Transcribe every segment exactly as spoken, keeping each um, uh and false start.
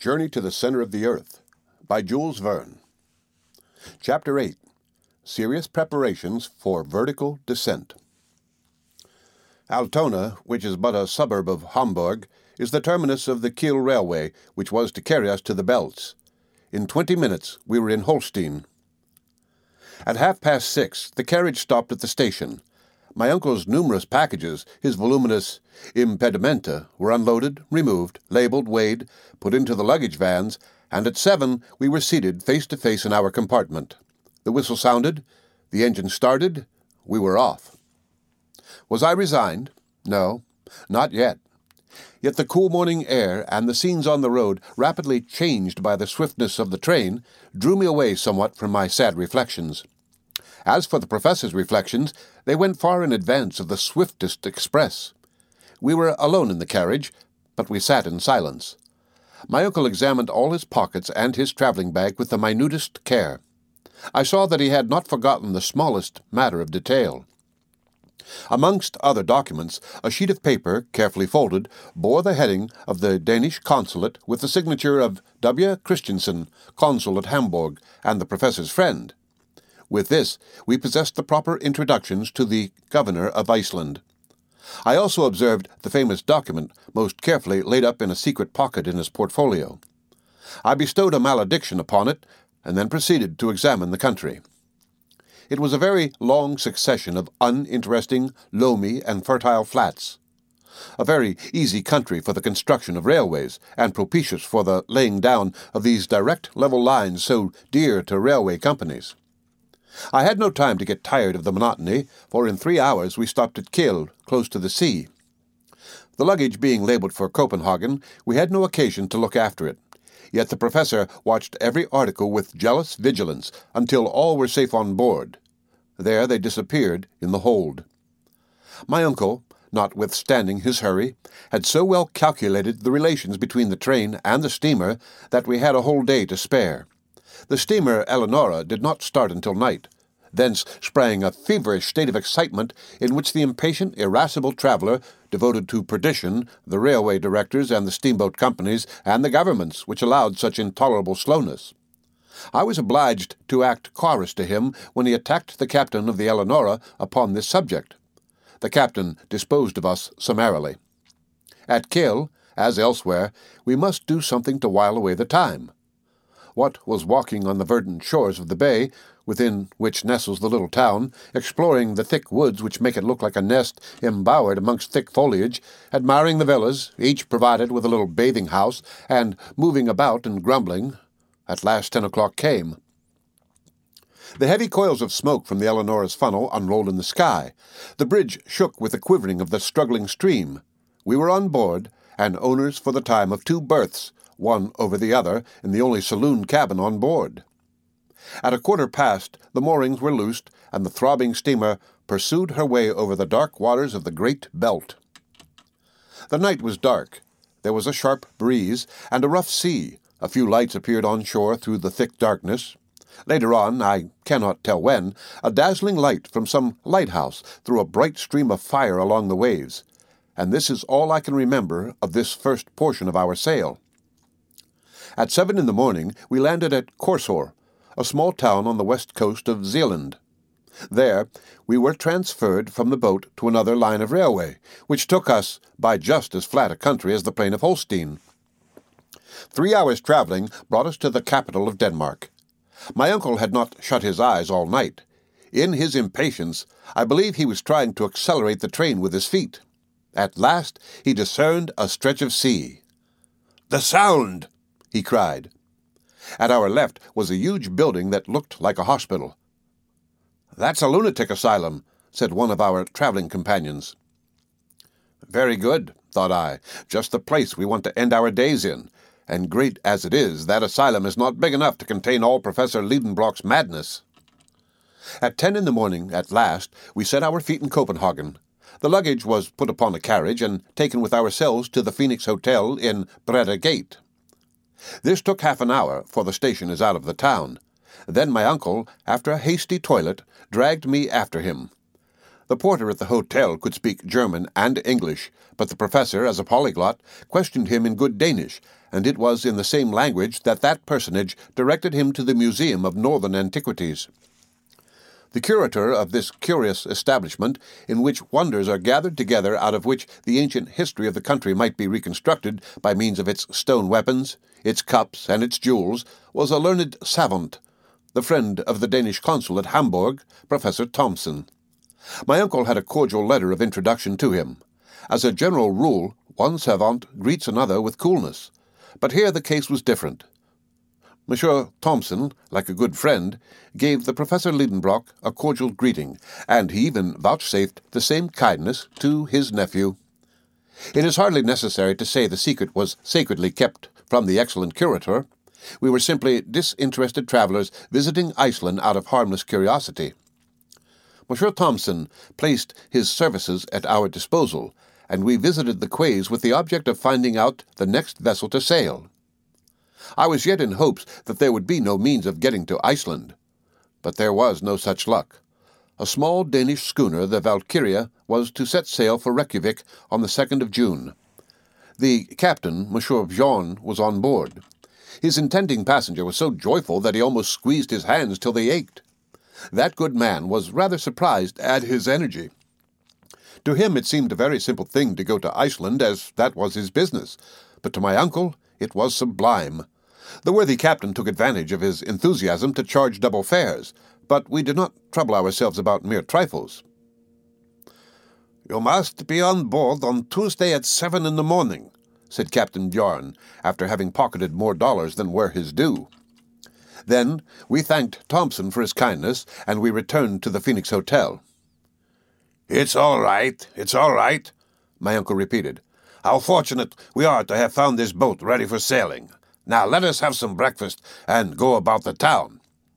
Journey to the Center of the Earth by Jules Verne. Chapter eight. Serious Preparations for Vertical Descent. Altona, which is but a suburb of Hamburg, is the terminus of the Kiel Railway, which was to carry us to the Belts. In twenty minutes we were in Holstein. At half past six the carriage stopped at the station. My uncle's numerous packages, his voluminous impedimenta, were unloaded, removed, labelled, weighed, put into the luggage vans, and at seven we were seated face to face in our compartment. The whistle sounded, the engine started, we were off. Was I resigned? No, not yet. Yet the cool morning air and the scenes on the road, rapidly changed by the swiftness of the train, drew me away somewhat from my sad reflections. As for the professor's reflections, they went far in advance of the swiftest express. We were alone in the carriage, but we sat in silence. My uncle examined all his pockets and his travelling bag with the minutest care. I saw that he had not forgotten the smallest matter of detail. Amongst other documents, a sheet of paper, carefully folded, bore the heading of the Danish consulate with the signature of W. Christensen, consul at Hamburg, and the professor's friend. With this, we possessed the proper introductions to the governor of Iceland. I also observed the famous document, most carefully laid up in a secret pocket in his portfolio. I bestowed a malediction upon it, and then proceeded to examine the country. It was a very long succession of uninteresting, loamy, and fertile flats. A very easy country for the construction of railways, and propitious for the laying down of these direct level lines so dear to railway companies. I had no time to get tired of the monotony, for in three hours we stopped at Kiel, close to the sea. The luggage being labelled for Copenhagen, we had no occasion to look after it. Yet the professor watched every article with jealous vigilance until all were safe on board. There they disappeared in the hold. My uncle, notwithstanding his hurry, had so well calculated the relations between the train and the steamer that we had a whole day to spare. The steamer Eleonora did not start until night. Thence sprang a feverish state of excitement in which the impatient, irascible traveller, devoted to perdition, the railway directors and the steamboat companies, and the governments which allowed such intolerable slowness. I was obliged to act chorus to him when he attacked the captain of the Eleonora upon this subject. The captain disposed of us summarily. At Kiel, as elsewhere, we must do something to while away the time. What was walking on the verdant shores of the bay, within which nestles the little town, exploring the thick woods which make it look like a nest embowered amongst thick foliage, admiring the villas, each provided with a little bathing-house, and moving about and grumbling, at last ten o'clock came. The heavy coils of smoke from the Eleonora's funnel unrolled in the sky. The bridge shook with the quivering of the struggling stream. We were on board, and owners for the time of two berths, one over the other, in the only saloon cabin on board. At a quarter past, the moorings were loosed, and the throbbing steamer pursued her way over the dark waters of the Great Belt. The night was dark. There was a sharp breeze, and a rough sea. A few lights appeared on shore through the thick darkness. Later on, I cannot tell when, a dazzling light from some lighthouse threw a bright stream of fire along the waves. And this is all I can remember of this first portion of our sail. At seven in the morning we landed at Korsør, a small town on the west coast of Zealand. There we were transferred from the boat to another line of railway, which took us by just as flat a country as the plain of Holstein. Three hours' travelling brought us to the capital of Denmark. My uncle had not shut his eyes all night. In his impatience, I believe he was trying to accelerate the train with his feet. At last he discerned a stretch of sea. "The Sound!" he cried. At our left was a huge building that looked like a hospital. "That's a lunatic asylum," said one of our travelling companions. "Very good," thought I, "just the place we want to end our days in, and great as it is, that asylum is not big enough to contain all Professor Liedenbrock's madness." At ten in the morning, at last, we set our feet in Copenhagen. The luggage was put upon a carriage and taken with ourselves to the Phoenix Hotel in Breda Gate. This took half an hour, for the station is out of the town. Then my uncle, after a hasty toilet, dragged me after him. The porter at the hotel could speak German and English, but the professor, as a polyglot, questioned him in good Danish, and it was in the same language that that personage directed him to the Museum of Northern Antiquities. The curator of this curious establishment, in which wonders are gathered together out of which the ancient history of the country might be reconstructed by means of its stone weapons, its cups, and its jewels, was a learned savant, the friend of the Danish consul at Hamburg, Professor Thomsen. My uncle had a cordial letter of introduction to him. As a general rule, one savant greets another with coolness, but here the case was different. Monsieur Thomsen, like a good friend, gave the Professor Liedenbrock a cordial greeting, and he even vouchsafed the same kindness to his nephew. It is hardly necessary to say the secret was sacredly kept from the excellent curator. We were simply disinterested travelers visiting Iceland out of harmless curiosity. Monsieur Thomsen placed his services at our disposal, and we visited the quays with the object of finding out the next vessel to sail. I was yet in hopes that there would be no means of getting to Iceland, but there was no such luck. A small Danish schooner, the Valkyria, was to set sail for Reykjavik on the second of June. The captain, Monsieur Bjorn, was on board. His intending passenger was so joyful that he almost squeezed his hands till they ached. That good man was rather surprised at his energy. To him it seemed a very simple thing to go to Iceland, as that was his business, but to my uncle it was sublime. The worthy captain took advantage of his enthusiasm to charge double fares, but we did not trouble ourselves about mere trifles. "You must be on board on Tuesday at seven in the morning," said Captain Bjorn, after having pocketed more dollars than were his due. Then we thanked Thomsen for his kindness, and we returned to the Phoenix Hotel. "It's all right, it's all right," my uncle repeated. "How fortunate we are to have found this boat ready for sailing. Now let us have some breakfast and go about the town."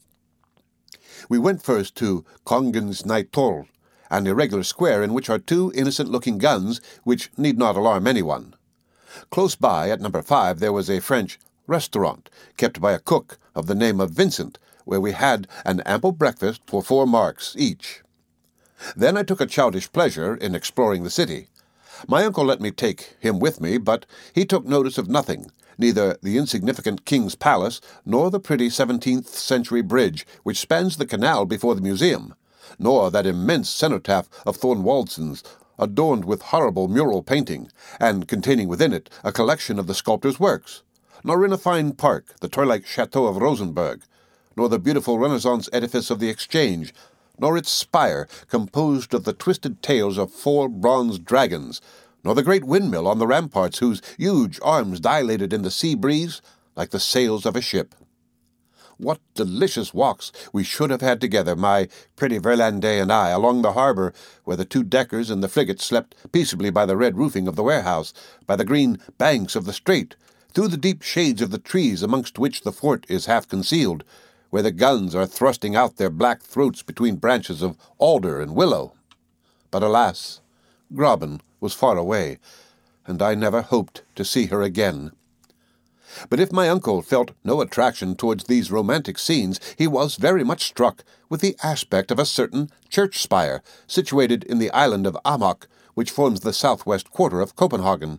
We went first to Kongens Nytorv, an irregular square in which are two innocent-looking guns which need not alarm anyone. Close by, at number five, there was a French restaurant kept by a cook of the name of Vincent, where we had an ample breakfast for four marks each. Then I took a childish pleasure in exploring the city. My uncle let me take him with me, but he took notice of nothing, neither the insignificant King's Palace nor the pretty seventeenth-century bridge which spans the canal before the museum, nor that immense cenotaph of Thorwaldsen's, adorned with horrible mural painting, and containing within it a collection of the sculptor's works, nor in a fine park the toy-like chateau of Rosenberg, nor the beautiful Renaissance edifice of the Exchange, nor its spire composed of the twisted tails of four bronze dragons, nor the great windmill on the ramparts whose huge arms dilated in the sea breeze like the sails of a ship. What delicious walks we should have had together, my pretty Verlandet and I, along the harbour, where the two deckers and the frigate slept peaceably by the red roofing of the warehouse, by the green banks of the strait, through the deep shades of the trees amongst which the fort is half concealed, where the guns are thrusting out their black throats between branches of alder and willow. But alas, Graben was far away, and I never hoped to see her again. But if my uncle felt no attraction towards these romantic scenes, he was very much struck with the aspect of a certain church spire situated in the island of Amok, which forms the southwest quarter of Copenhagen.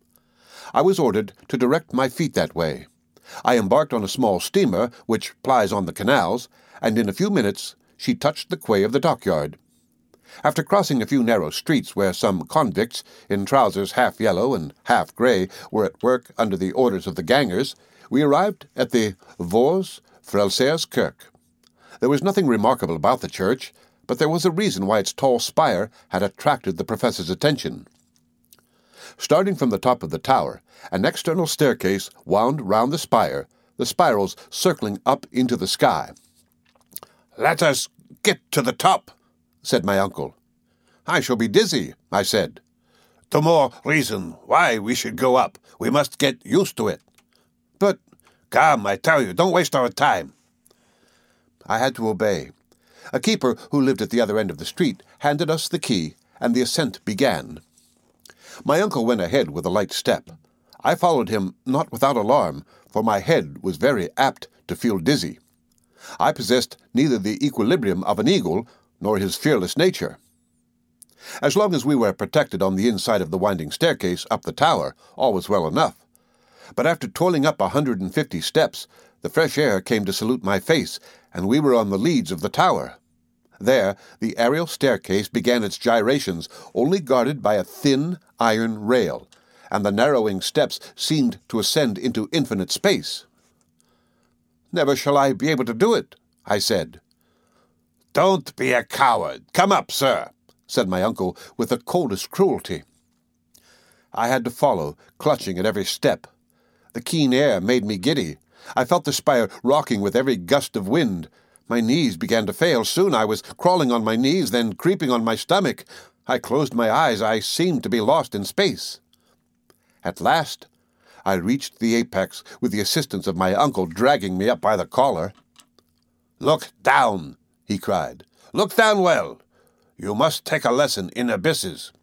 I was ordered to direct my feet that way. I embarked on a small steamer which plies on the canals, and in a few minutes she touched the quay of the dockyard. After crossing a few narrow streets where some convicts, in trousers half yellow and half grey, were at work under the orders of the gangers, we arrived at the Vores Frelsers Kirk. There was nothing remarkable about the church, but there was a reason why its tall spire had attracted the professor's attention. Starting from the top of the tower, an external staircase wound round the spire, the spirals circling up into the sky. "Let us get to the top," said my uncle. "I shall be dizzy," I said. "The more reason why we should go up. We must get used to it." "But—" "Come, I tell you, don't waste our time." I had to obey. A keeper who lived at the other end of the street handed us the key, and the ascent began. My uncle went ahead with a light step. I followed him not without alarm, for my head was very apt to feel dizzy. I possessed neither the equilibrium of an eagle nor his fearless nature. As long as we were protected on the inside of the winding staircase up the tower, all was well enough. But after toiling up a hundred and fifty steps, the fresh air came to salute my face, and we were on the leads of the tower. There, the aerial staircase began its gyrations, only guarded by a thin iron rail, and the narrowing steps seemed to ascend into infinite space. "Never shall I be able to do it," I said. "Don't be a coward. Come up, sir," said my uncle with the coldest cruelty. I had to follow, clutching at every step. The keen air made me giddy. I felt the spire rocking with every gust of wind. My knees began to fail. Soon I was crawling on my knees, then creeping on my stomach. I closed my eyes. I seemed to be lost in space. At last, I reached the apex with the assistance of my uncle dragging me up by the collar. "Look down," he cried. "Look down well. You must take a lesson in abysses."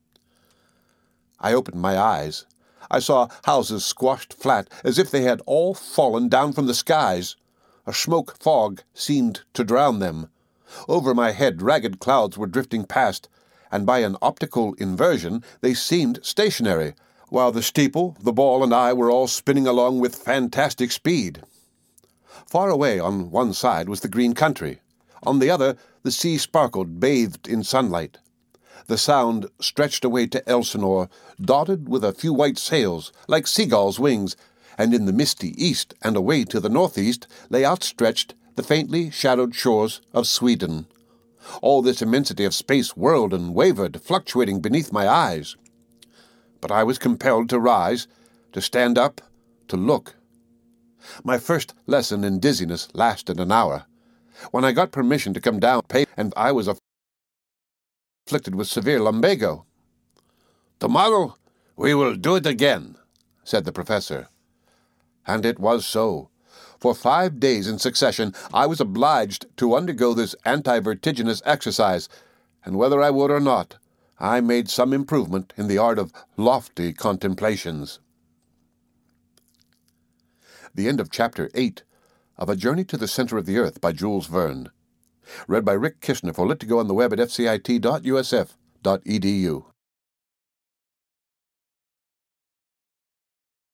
I opened my eyes. I saw houses squashed flat, as if they had all fallen down from the skies. A smoke fog seemed to drown them. Over my head ragged clouds were drifting past, and by an optical inversion they seemed stationary, while the steeple, the ball, and I were all spinning along with fantastic speed. Far away on one side was the green country. On the other, the sea sparkled, bathed in sunlight. The Sound stretched away to Elsinore, dotted with a few white sails, like seagulls' wings, and in the misty east and away to the northeast lay outstretched the faintly shadowed shores of Sweden. All this immensity of space whirled and wavered, fluctuating beneath my eyes. But I was compelled to rise, to stand up, to look. My first lesson in dizziness lasted an hour. When I got permission to come down, and I was afflicted with severe lumbago. "Tomorrow we will do it again," said the professor. And it was so. For five days in succession I was obliged to undergo this anti-vertiginous exercise, and whether I would or not, I made some improvement in the art of lofty contemplations. The end of Chapter eight of A Journey to the Center of the Earth by Jules Verne. Read by Rick Kishner for Lit to Go on the web at f c i t dot u s f dot e d u.